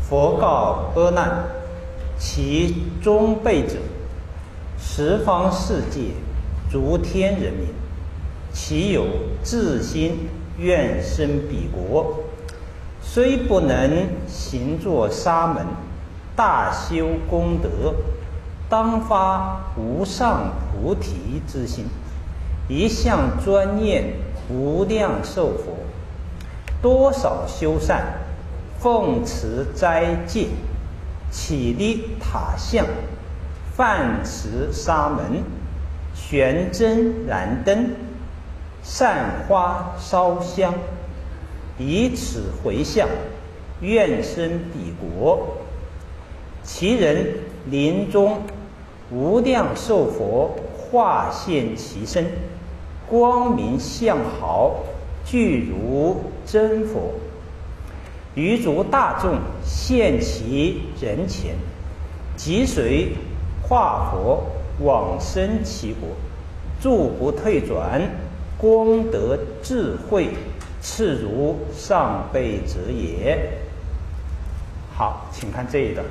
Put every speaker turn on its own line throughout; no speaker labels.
佛告阿难：其中辈者，十方世界诸天人民，其有自心愿生彼国，虽不能行作沙门，大修功德，当发无上菩提之心，一向专念无量寿佛，多少修善，奉持斋戒，起立塔像，饭持沙门，悬真燃灯，散花烧香，以此回向，愿生彼国。其人临终，无量寿佛化现其身，光明相好，具如真佛。余诸大众现其人前，即随化佛往生其国，住不退转，功德智慧，次如上辈者也。好，请看这一段。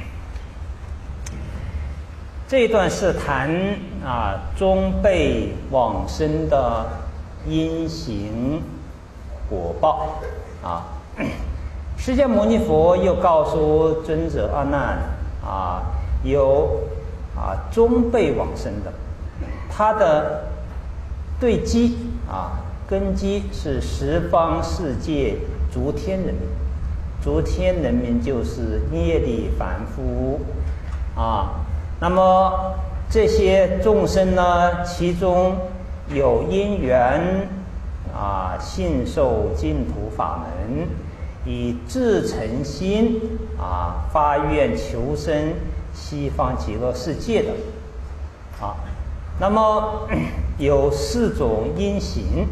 这一段是谈中辈往生的因行果报啊。释迦牟尼佛又告诉尊者阿难有中辈往生的，他的对基根基是十方世界诸天人民，诸天人民就是业力凡夫那么这些众生呢，其中有因缘信受净土法门，以至诚心发愿求生西方极乐世界的那么有4种因行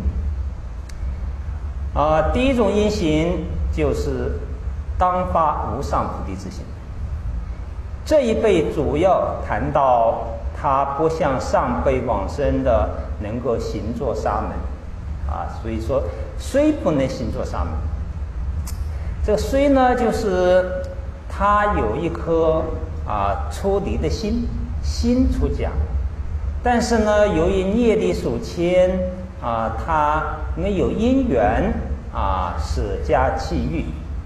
第一种因行就是当发无上菩提之心。这一辈主要谈到他不像上辈往生的能够行作沙门所以说虽不能行作沙门，这个虽呢就是他有一颗出离的心出家，但是呢由于业力所牵他没有因缘舍家弃欲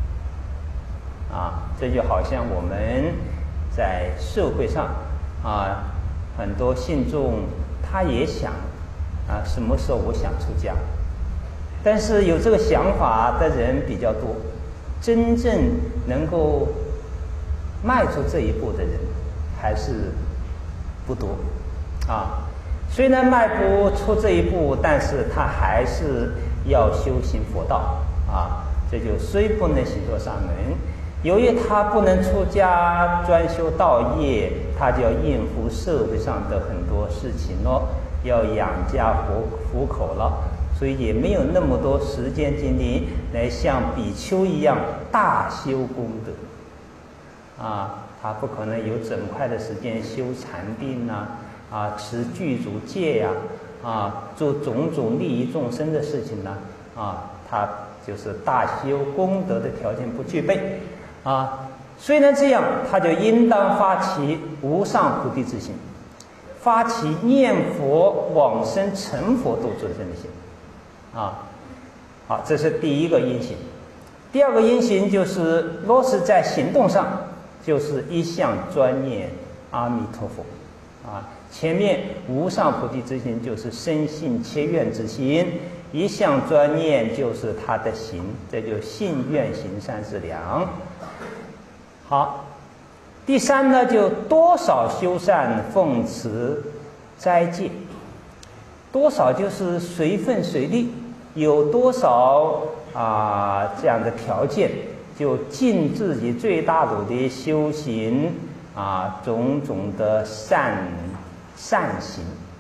这就好像我们在社会上很多信众他也想什么时候我想出家，但是有这个想法的人比较多，真正能够迈出这一步的人还是不多虽然迈不出这一步，但是他还是要修行佛道这就虽不能行作沙门，由于他不能出家专修道业，他就要应付社会上的很多事情要养家糊口了，所以也没有那么多时间精力来像比丘一样大修功德他不可能有整块的时间修禅定持具足戒做种种利益众生的事情他就是大修功德的条件不具备虽然这样，他就应当发起无上菩提之心，发起念佛往生成佛度众生的心好，这是第一个因行。第二个因行就是落实在行动上，就是一向专念阿弥陀佛前面无上菩提之心就是深信切愿之心，一向专念就是他的行，这就信愿行三资粮。好，第三呢，就多少修善奉持斋戒，多少就是随分随力，有多少这样的条件，就尽自己最大努力修行种种的善行，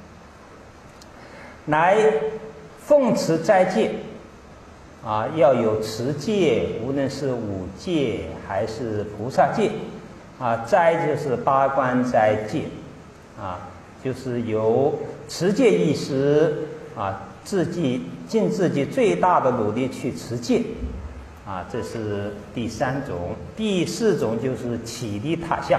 来奉持斋戒要有持戒，无论是五戒还是菩萨戒斋就是八关斋戒就是有持戒意识尽自己最大的努力去持戒这是第3种。第4种就是起立踏相。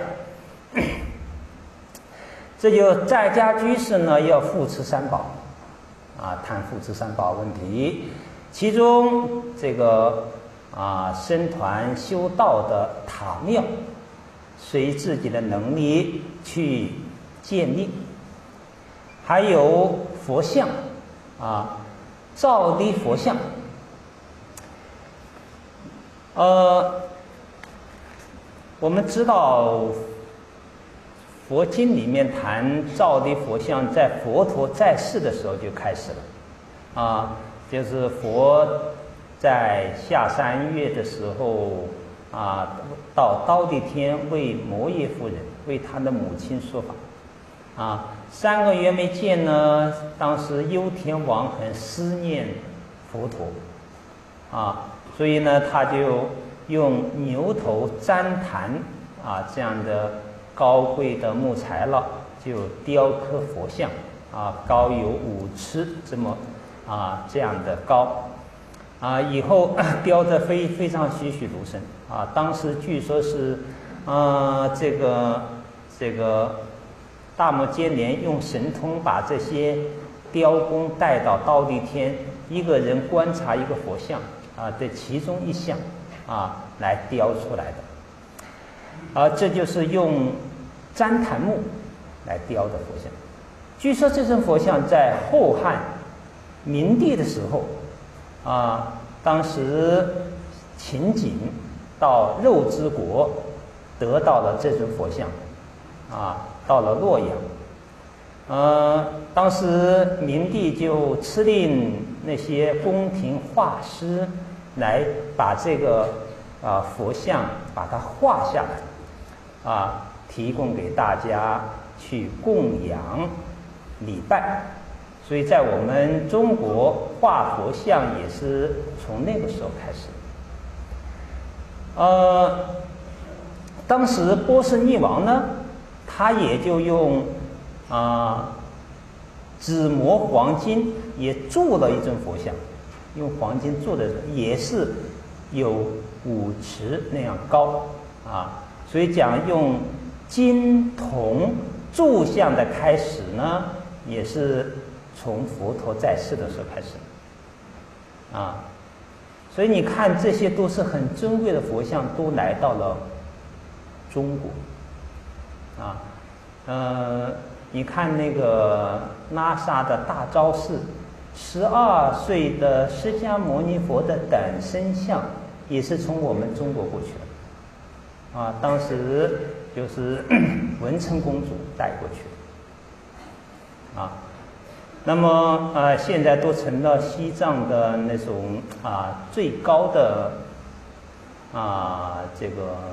这就在家居士呢要护持三宝，谈护持三宝问题。其中这个僧团修道的塔庙，随自己的能力去建立，还有佛像造的佛像。我们知道佛经里面谈造的佛像，在佛陀在世的时候就开始了，就是佛在下3月的时候到刀地天为摩耶夫人为她的母亲说法，3个月没见呢，当时幽天王很思念佛陀所以呢他就用牛头旃檀这样的高贵的木材了，就雕刻佛像高有5尺这样的高以后雕得非常栩栩如生当时据说是这个大摩犍连用神通把这些雕工带到刀地天，一个人观察一个佛像的其中一项来雕出来的这就是用旃檀木来雕的佛像。据说这尊佛像在后汉明帝的时候当时秦景到肉之国得到了这尊佛像到了洛阳当时明帝就敕令那些宫廷画师来把这个佛像把它画下来提供给大家去供养礼拜。所以在我们中国画佛像也是从那个时候开始当时波斯匿王呢，他也就用纸磨黄金也铸了一尊佛像，用黄金做的也是有5尺那样高所以讲用金铜铸像的开始呢，也是从佛陀在世的时候开始所以你看这些都是很珍贵的佛像，都来到了中国你看那个拉萨的大昭寺，12岁的释迦牟尼佛的等身像也是从我们中国过去的当时就是文成公主带过去的那么现在都成了西藏的那种最高的这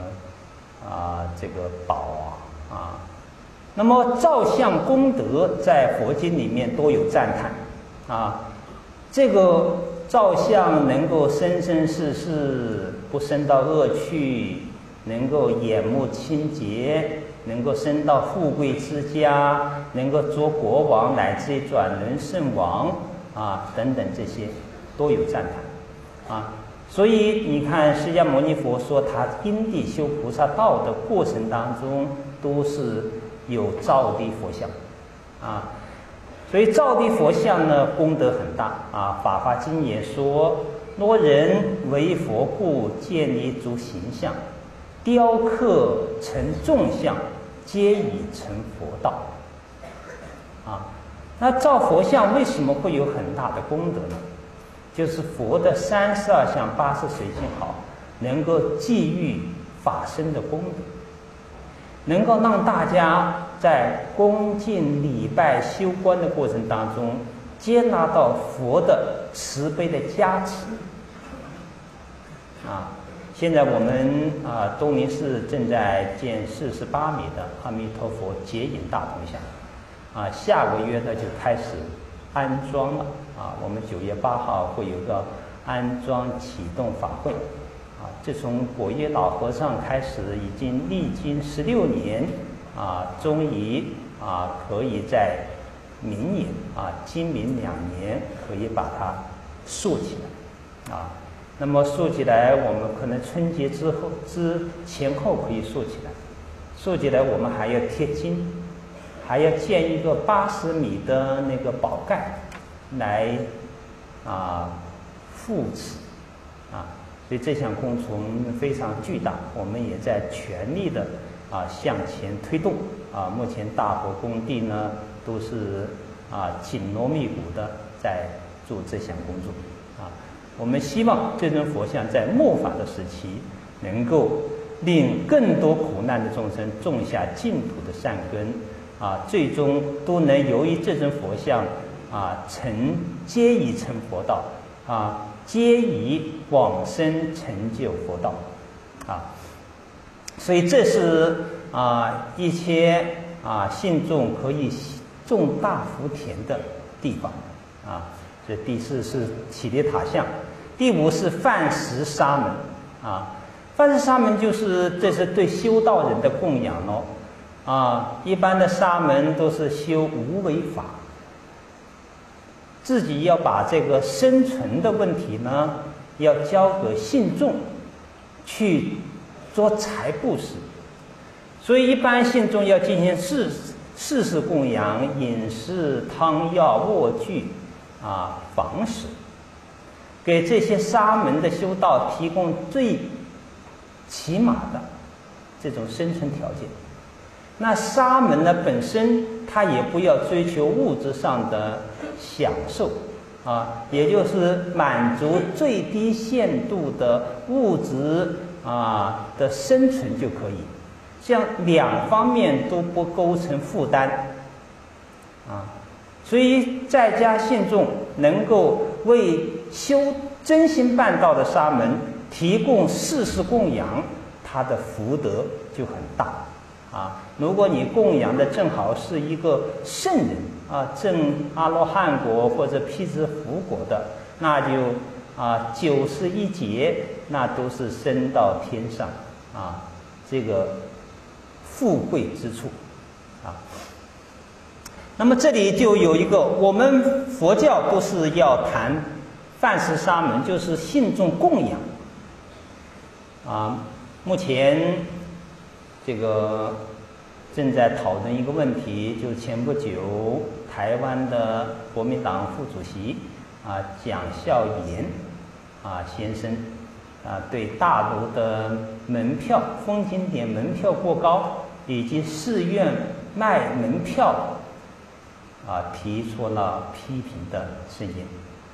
个宝那么造像功德在佛经里面都有赞叹这个造像能够生生世世不生到恶趣，能够眼目清洁，能够升到富贵之家，能够做国王乃至于转轮圣王等等，这些都有赞叹所以你看释迦牟尼佛说他因地修菩萨道的过程当中都是有造的佛像所以造的佛像呢功德很大法华经也说，若人为佛故建立诸形象，雕刻成众像，皆已成佛道那造佛像为什么会有很大的功德呢？就是佛的32相80随行好能够寄予法身的功德，能够让大家在恭敬礼拜修观的过程当中接纳到佛的慈悲的加持现在我们东林寺正在建48米的阿弥陀佛结影大铜像下个月呢就开始安装了我们9月8号会有个安装启动法会自从果耶老和尚开始，已经历经16年终于可以在明年今明2年可以把它竖起来那么竖起来，我们可能春节之前后可以竖起来。竖起来，我们还要贴金，还要建一个80米的那个宝盖来扶持所以这项工程非常巨大，我们也在全力的向前推动目前大佛工地呢都是紧锣密鼓的在做这项工作我们希望这尊佛像在末法的时期能够令更多苦难的众生种下净土的善根最终都能由于这尊佛像皆已成佛道皆以往生成就佛道所以这是一些信众可以种大福田的地方这第4是乞力塔像，第5是饭食沙门饭食沙门这是对修道人的供养一般的沙门都是修无为法，自己要把这个生存的问题呢要交给信众去做财布施，所以一般信众要进行世事供养，饮食汤药卧具房食，给这些沙门的修道提供最起码的这种生存条件。那沙门呢本身他也不要追求物质上的享受也就是满足最低限度的物质的生存就可以，这样2方面都不构成负担所以在家信众能够为修真心办道的沙门提供世事供养，他的福德就很大如果你供养的正好是一个圣人证阿罗汉果或者辟支佛果的，那就91劫那都是升到天上这个富贵之处那么这里就有一个，我们佛教都是要谈饭食沙门，就是信众供养目前这个正在讨论一个问题，就前不久台湾的国民党副主席蒋孝严先生对大陆的门票风景点门票过高以及寺院卖门票提出了批评的声音。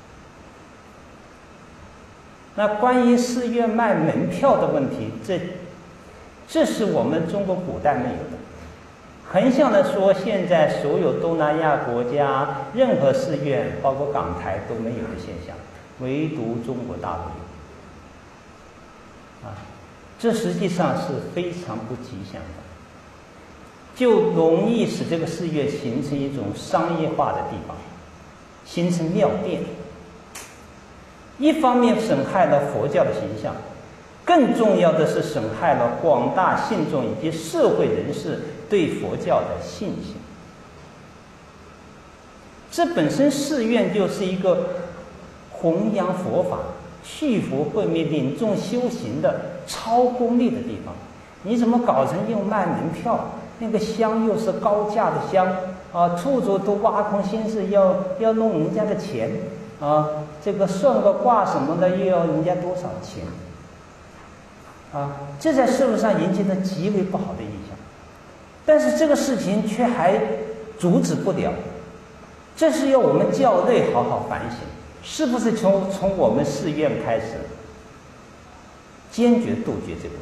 那关于寺院卖门票的问题，这是我们中国古代没有的。横向的说，现在所有东南亚国家任何寺院，包括港台都没有的现象，唯独中国大陆有这实际上是非常不吉祥的，就容易使这个寺院形成一种商业化的地方，形成庙店。一方面损害了佛教的形象，更重要的是损害了广大信众以及社会人士对佛教的信心。这本身寺院就是一个弘扬佛法、续佛慧命、领众修行的超功利的地方，你怎么搞成又卖门票？那个香又是高价的香处处都挖空心思要弄人家的钱这个算个卦什么的又要人家多少钱这在社会上引起了极为不好的影响。但是这个事情却还阻止不了，这是要我们教内好好反省，是不是从我们寺院开始坚决杜绝这个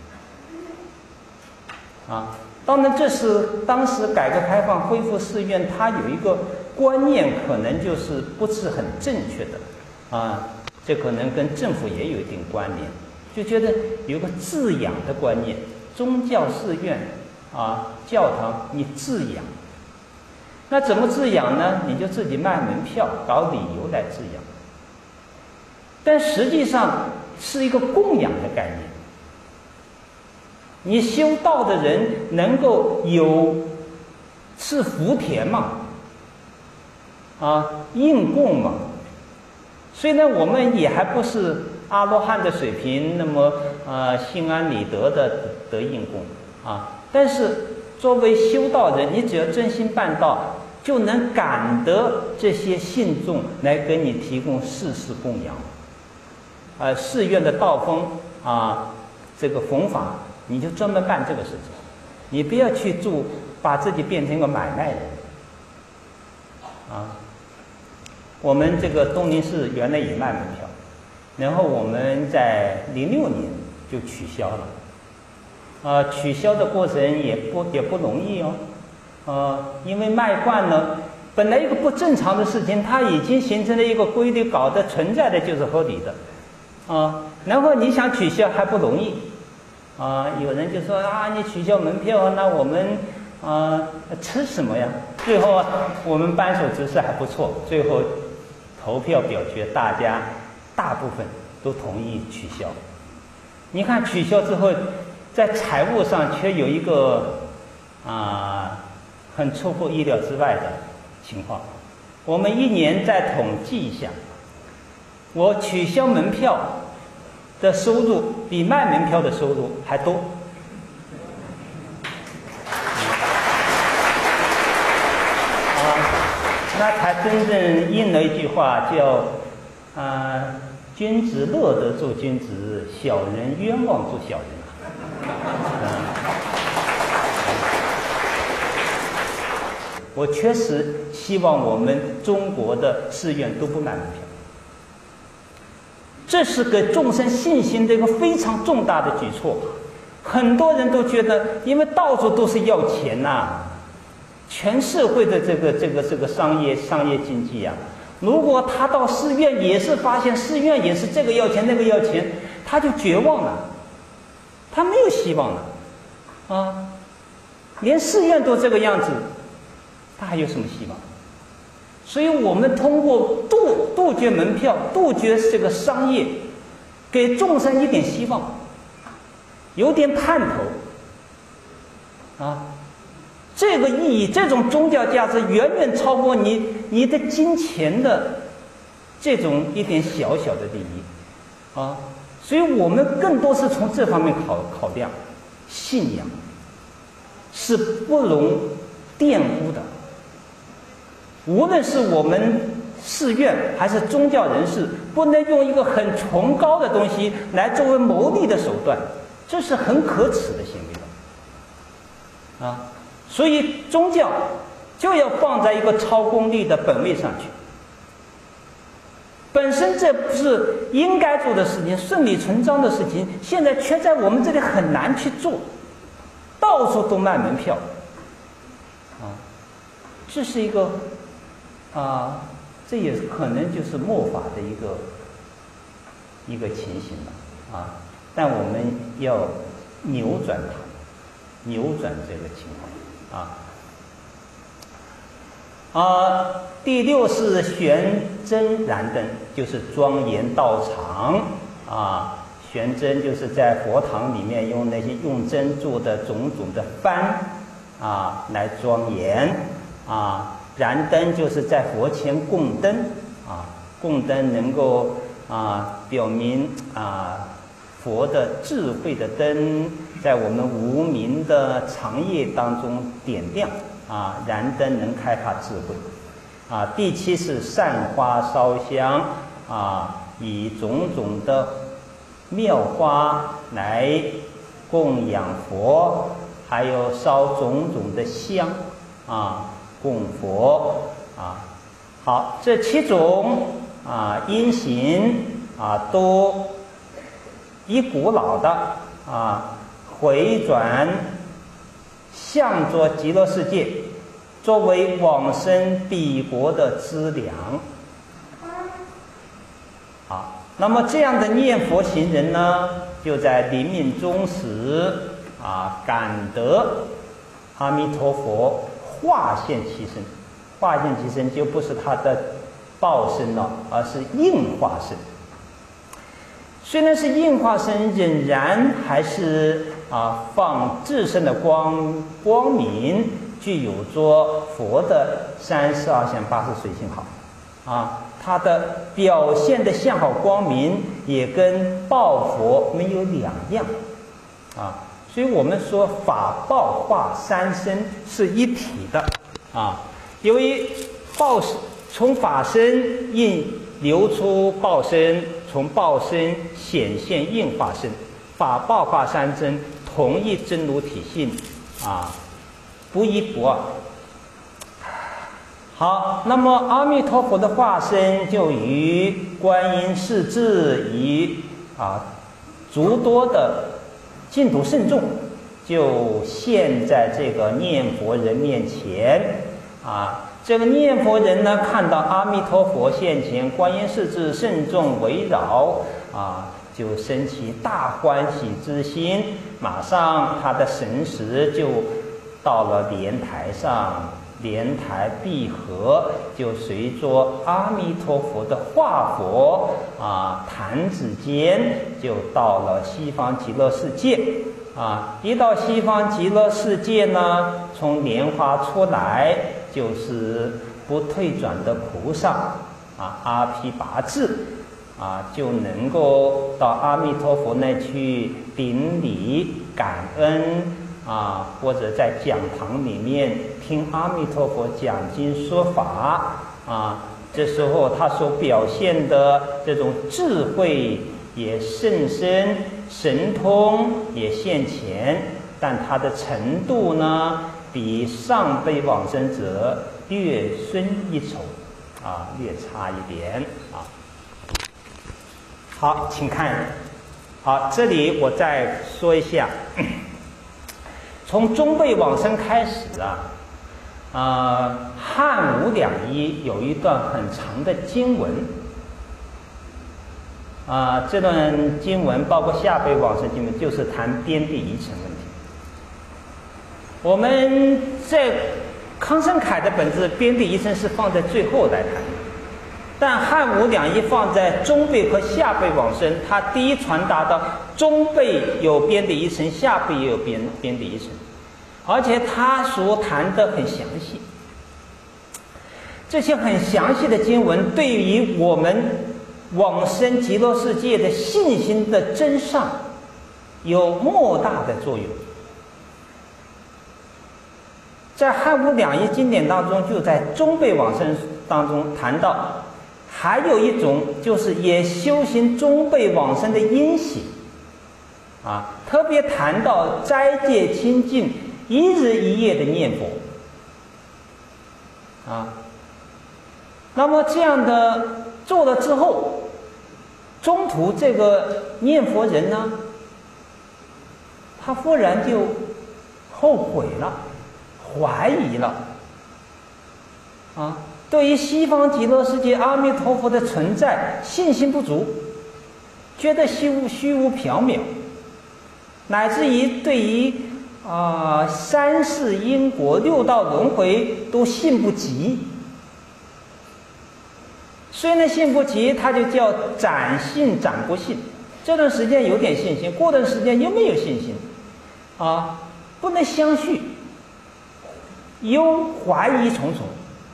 问题当然这是当时改革开放恢复寺院，它有一个观念可能就是不是很正确的这可能跟政府也有一定关联，就觉得有个自养的观念，宗教寺院教堂你自养，那怎么自养呢？你就自己卖门票，搞理由来自养，但实际上是一个供养的概念。你修道的人能够是福田嘛应供嘛，所以呢我们也还不是阿罗汉的水平，那么心安理得的得应供啊。但是作为修道人，你只要真心办道，就能感得这些信众来给你提供世事供养，寺院的道风啊，这个弘法，你就专门办这个事情，你不要去把自己变成一个买卖人啊。我们这个东林寺原来也卖门票，然后我们在06年就取消了，取消的过程也不容易哦，因为卖惯了，本来一个不正常的事情，它已经形成了一个规律，搞得存在的就是合理的，然后你想取消还不容易，有人就说你取消门票，那我们吃什么呀？最后我们扳手执事还不错，最后投票表决，大部分都同意取消。你看取消之后，在财务上却有一个很出乎意料之外的情况。我们一年再统计一下，我取消门票的收入比卖门票的收入还多。那才真正应了一句话，叫君子乐得做君子，小人冤枉做小人。我确实希望我们中国的寺院都不卖门票，这是给众生信心的一个非常重大的举措。很多人都觉得，因为到处都是要钱呐，全社会的这个商业经济啊，如果他到寺院也是发现寺院也是这个要钱那个要钱，他就绝望了，他没有希望了连寺院都这个样子，他还有什么希望？所以我们通过杜绝门票，杜绝这个商业，给众生一点希望，有点盼头这个意义，这种宗教价值远远超过你的金钱的这种一点小小的利益所以我们更多是从这方面考量，信仰是不容玷污的。无论是我们寺院还是宗教人士，不能用一个很崇高的东西来作为牟利的手段，这是很可耻的行为所以宗教就要放在一个超功利的本位上去。本身这不是应该做的事情，顺理成章的事情，现在却在我们这里很难去做，到处都卖门票这是一个这也可能就是末法的一个情形了但我们要扭转它，扭转这个情况第六是悬针燃灯，就是庄严道场悬针就是在佛堂里面用那些用针做的种种的幡来庄严燃灯就是在佛前供灯供灯能够表明佛的智慧的灯在我们无明的长夜当中点亮燃灯能开发智慧第七是散花烧香以种种的妙花来供养佛，还有烧种种的香供佛好，这七种因行都以古老的回转向着极乐世界，作为往生彼国的资粮那么这样的念佛行人呢，就在临命终时感得阿弥陀佛化现其身，化现其身就不是他的报身了，而是应化身。虽然是应化身，仍然还是放自身的光明，具有着佛的32相80随性好他它的表现的相好光明也跟报佛没有两样啊。所以我们说法报化三身是一体的啊。由于报从法身流出报身，从报身显现应化身，法报化三身同一真如体性啊，不一不二。好，那么阿弥陀佛的化身就于观音世智与诸多的净土圣众，就现在这个念佛人面前啊。这个念佛人呢，看到阿弥陀佛现前，观音世智圣众围绕啊，就生起大欢喜之心，马上他的神识就到了莲台上，莲台闭合，就随着阿弥陀佛的化佛啊，弹指间就到了西方极乐世界啊。一到西方极乐世界呢，从莲花出来就是不退转的菩萨啊，阿毗跋致啊，就能够到阿弥陀佛那去顶礼感恩啊，或者在讲堂里面听阿弥陀佛讲经说法啊。这时候他所表现的这种智慧也甚深，神通也现前，但他的程度呢，比上辈往生者略逊一筹啊，略差一点啊。好，请看，好，这里我再说一下，从中辈往生开始汉武两仪有一段很长的经文这段经文包括下辈往生经文，就是谈边地遗尘问题。我们在康生凯的本子边地遗尘是放在最后来谈的，但汉武两仪放在中辈和下辈往生，他第一传达到中辈有边地遗尘，下辈也有边地遗尘，而且他所谈的很详细。这些很详细的经文对于我们往生极乐世界的信心的增上有莫大的作用。在汉武两仪经典当中，就在中辈往生当中谈到，还有一种就是也修行中辈往生的因行特别谈到斋戒清净，一日一夜的念佛那么这样的做了之后，中途这个念佛人呢，他忽然就后悔了，怀疑了对于西方极乐世界阿弥陀佛的存在信心不足，觉得虚无缥缈，乃至于对于三世因果六道轮回都信不及。虽然信不及，他就叫暂信暂不信。这段时间有点信心，过段时间又没有信心不能相续，又怀疑重重。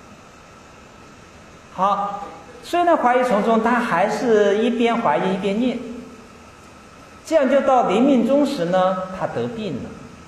好，虽然怀疑重重，他还是一边怀疑一边念，这样就到临命终时呢，他得病了。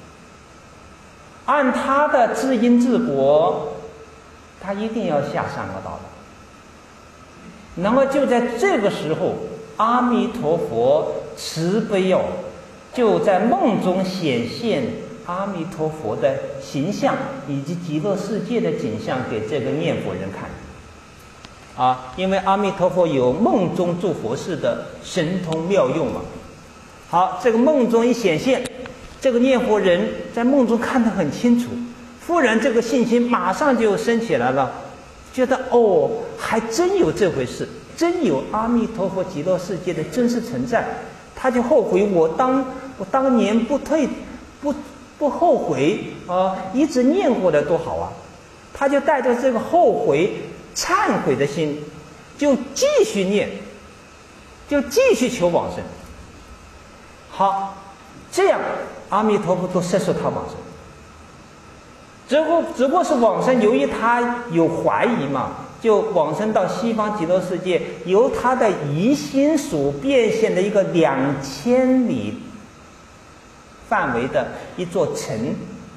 按他的知因治果，他一定要下三恶道的。那么就在这个时候，阿弥陀佛慈悲就在梦中显现阿弥陀佛的形象以及极乐世界的景象给这个念佛人看因为阿弥陀佛有梦中做佛事的神通妙用嘛。好，这个梦中一显现，这个念佛人在梦中看得很清楚，忽然这个信心马上就升起来了，觉得还真有这回事，真有阿弥陀佛极乐世界的真实存在。他就后悔，我当年不后悔一直念过的多好他就带着这个后悔忏悔的心，就继续念，就继续求往生。好，这样阿弥陀佛都摄受他往生。只不过是往生，由于他有怀疑嘛， 就往生到西方极乐世界，由他的疑心所变现的一个2000里范围的一座城，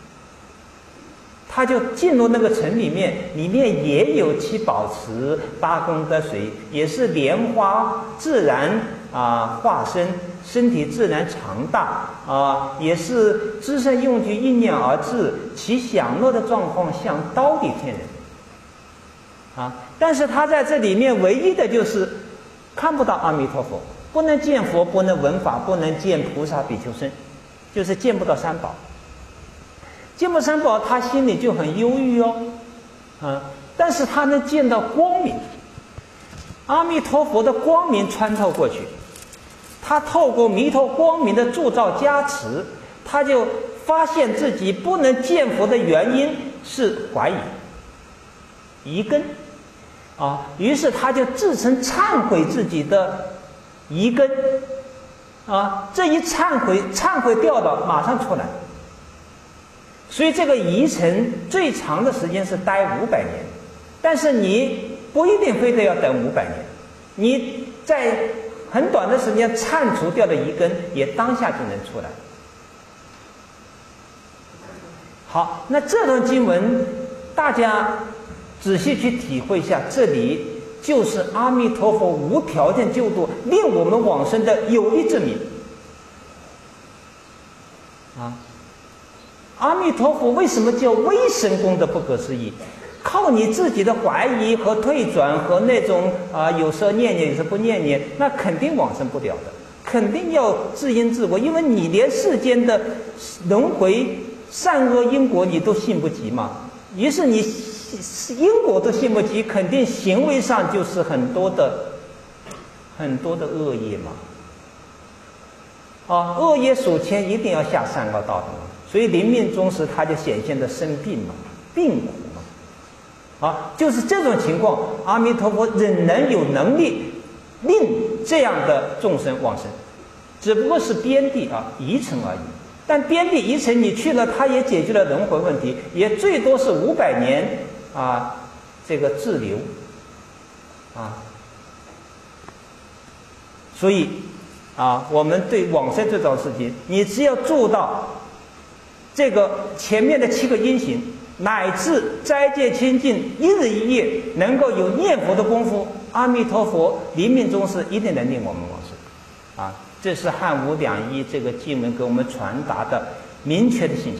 他就进入那个城里面，里面也有七宝池、八功德水，也是莲花自然化身，身体自然长大也是知身用具一念而至，其享乐的状况像刀地天人但是他在这里面唯一的就是看不到阿弥陀佛，不能见佛，不能闻法，不能见菩萨比丘身，就是见不到三宝。见不三宝，他心里就很忧郁但是他能见到光明，阿弥陀佛的光明穿透过去，他透过弥陀光明的铸造加持，他就发现自己不能见佛的原因是怀疑、疑根于是他就自称忏悔自己的疑根这一忏悔掉了，马上出来。所以这个疑尘最长的时间是待500年，但是你不一定非得要等500年，你在很短的时间铲除掉的疑根，也当下就能出来。好，那这段经文大家仔细去体会一下，这里就是阿弥陀佛无条件救度，令我们往生的有力证明阿弥陀佛为什么叫微神功德不可思议？靠你自己的怀疑和退转和那种有时候念念有时候不念念，那肯定往生不了的，肯定要自因自果，因为你连世间的轮回善恶因果你都信不及嘛，于是你因果都信不及，肯定行为上就是很多的恶业嘛恶业所牵，一定要下三恶道的嘛。所以临命终时他就显现的生病嘛，病苦嘛就是这种情况，阿弥陀佛仍然有能力令这样的众生往生，只不过是边地疑尘而已。但边地疑尘你去了，他也解决了轮回问题，也最多是500年这个滞留所以我们对往生这种事情，你只要做到这个前面的7个因行，乃至斋戒清净一日一夜能够有念佛的功夫，阿弥陀佛临命终时一定能令我们往生这是汉无两义这个经文给我们传达的明确的信息。